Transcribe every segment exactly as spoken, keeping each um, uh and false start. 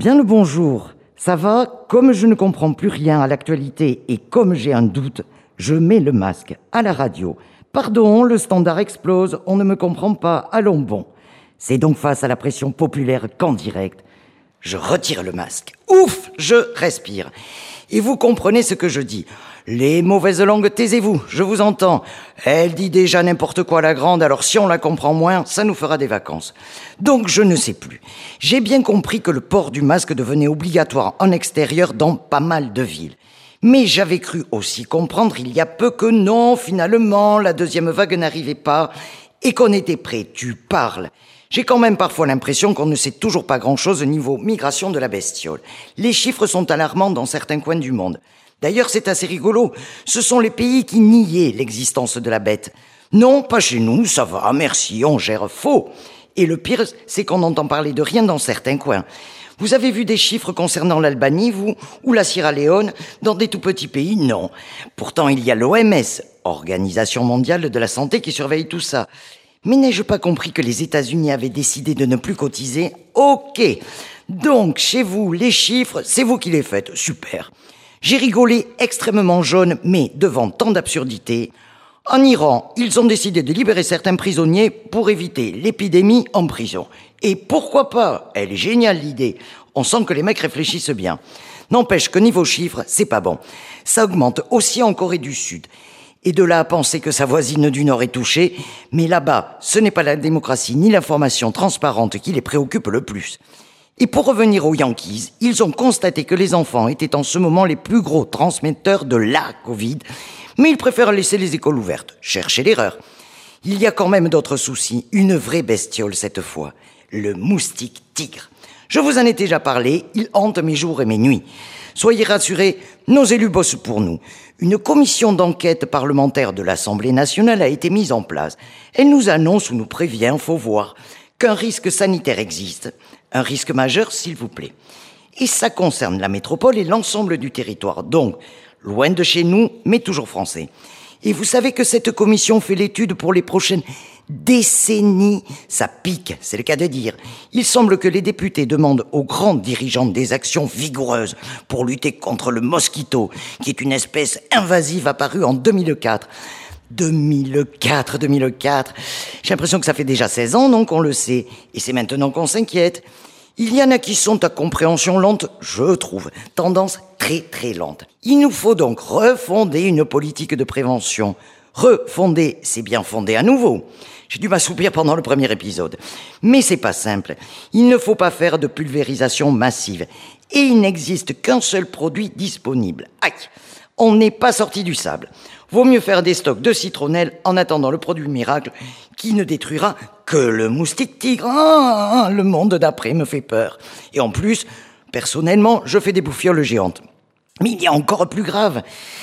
Bien le bonjour. Ça va? Comme je ne comprends plus rien à l'actualité et comme j'ai un doute, je mets le masque à la radio. Pardon, le standard explose, on ne me comprend pas, allons bon. C'est donc face à la pression populaire qu'en direct, je retire le masque. Ouf, je respire. Et vous comprenez ce que je dis. Les mauvaises langues, taisez-vous, je vous entends. Elle dit déjà n'importe quoi la grande, alors si on la comprend moins, ça nous fera des vacances. Donc je ne sais plus. J'ai bien compris que le port du masque devenait obligatoire en extérieur dans pas mal de villes. Mais j'avais cru aussi comprendre il y a peu que non, finalement, la deuxième vague n'arrivait pas et qu'on était prêt. Tu parles. J'ai quand même parfois l'impression qu'on ne sait toujours pas grand-chose au niveau migration de la bestiole. Les chiffres sont alarmants dans certains coins du monde. D'ailleurs, c'est assez rigolo. Ce sont les pays qui niaient l'existence de la bête. Non, pas chez nous, ça va, merci, on gère faux. Et le pire, c'est qu'on n'entend parler de rien dans certains coins. Vous avez vu des chiffres concernant l'Albanie, vous, ou la Sierra Leone, dans des tout petits pays? Non. Pourtant, il y a l'O M S, Organisation mondiale de la santé, qui surveille tout ça. Mais n'ai-je pas compris que les États-Unis avaient décidé de ne plus cotiser? Ok. Donc, chez vous, les chiffres, c'est vous qui les faites. Super. J'ai rigolé extrêmement jaune, mais devant tant d'absurdités. En Iran, ils ont décidé de libérer certains prisonniers pour éviter l'épidémie en prison. Et pourquoi pas? Elle est géniale l'idée. On sent que les mecs réfléchissent bien. N'empêche que niveau chiffres, c'est pas bon. Ça augmente aussi en Corée du Sud. Et de là à penser que sa voisine du Nord est touchée, mais là-bas, ce n'est pas la démocratie ni l'information transparente qui les préoccupe le plus. Et pour revenir aux Yankees, ils ont constaté que les enfants étaient en ce moment les plus gros transmetteurs de la Covid, mais ils préfèrent laisser les écoles ouvertes. Cherchez l'erreur. Il y a quand même d'autres soucis, une vraie bestiole cette fois, le moustique tigre. Je vous en ai déjà parlé, il hante mes jours et mes nuits. Soyez rassurés, nos élus bossent pour nous. Une commission d'enquête parlementaire de l'Assemblée nationale a été mise en place. Elle nous annonce ou nous prévient, faut voir, qu'un risque sanitaire existe. Un risque majeur, s'il vous plaît. Et ça concerne la métropole et l'ensemble du territoire. Donc, loin de chez nous, mais toujours français. Et vous savez que cette commission fait l'étude pour les prochaines décennies. Ça pique, c'est le cas de dire. Il semble que les députés demandent aux grands dirigeants des actions vigoureuses pour lutter contre le mosquito, qui est une espèce invasive apparue en deux mille quatre. deux mille quatre, deux mille quatre. J'ai l'impression que ça fait déjà seize ans, donc on le sait. Et c'est maintenant qu'on s'inquiète. Il y en a qui sont à compréhension lente, je trouve. Tendance très très lente. Il nous faut donc refonder une politique de prévention. Refonder, c'est bien fonder à nouveau. J'ai dû m'assoupir pendant le premier épisode. Mais c'est pas simple. Il ne faut pas faire de pulvérisation massive. Et il n'existe qu'un seul produit disponible. Aïe! On n'est pas sorti du sable. Vaut mieux faire des stocks de citronnelle en attendant le produit miracle qui ne détruira que le moustique tigre. Ah, le monde d'après me fait peur. Et en plus, personnellement, je fais des bouffioles géantes. Mais il y a encore plus grave.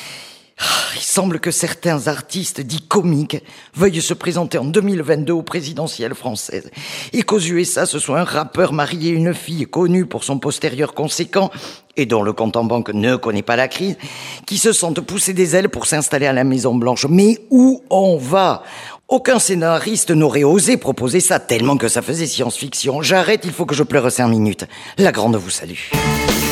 Il semble que certains artistes dits comiques veuillent se présenter en deux mille vingt-deux aux présidentielles françaises et qu'aux U S A ce soit un rappeur marié à une fille connue pour son postérieur conséquent et dont le compte en banque ne connaît pas la crise, qui se sentent pousser des ailes pour s'installer à la Maison Blanche. Mais où on va? Aucun scénariste n'aurait osé proposer ça tellement que ça faisait science-fiction. J'arrête, il faut que je pleure cinq minutes. La grande vous salue.